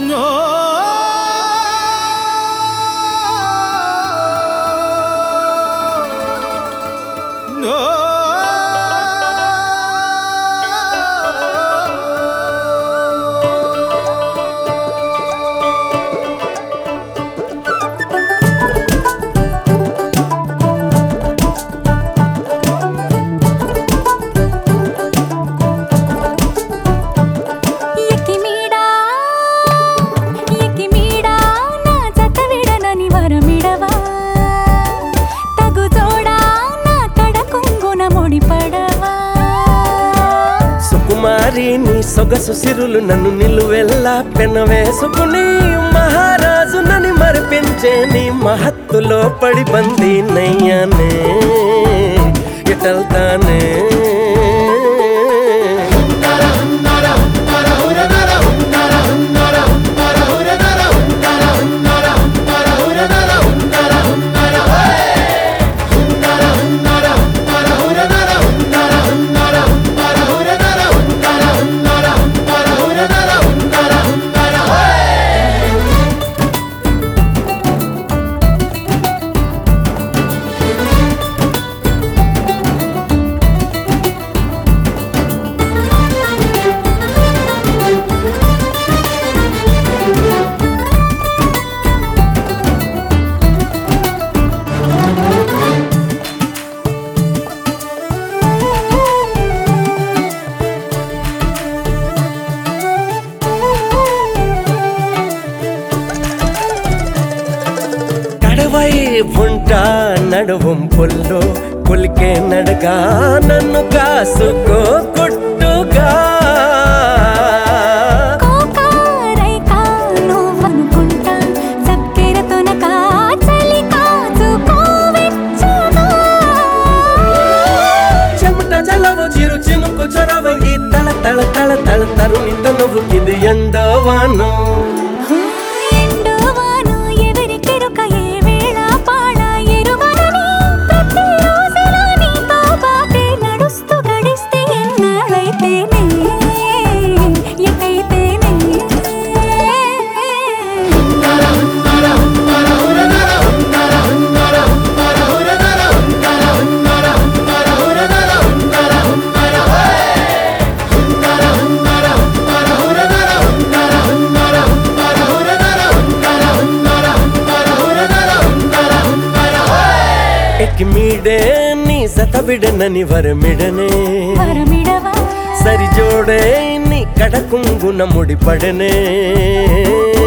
నీ సొగసు సిరులు నన్ను నిలువెల్లా పెనవేసుకుని మహారాజు నని మరిపించే నీ మహత్తులో పడి బందీ నయ్యానే ఎటల్తానే ఉంటా నడువం పొల్లో కొలికే నడగా నన్ను కాసుకో కొట్టుగా చెమట జలవు చిరు చినుకు చొరవ ఈ తల తల తల తల తరుణిత నువ్వు ఇది ఎండవాను मीडे नी सतबिडननी वरमिडने सरी जोड़े नी कड़कुंगुन मुड़ी पड़ने।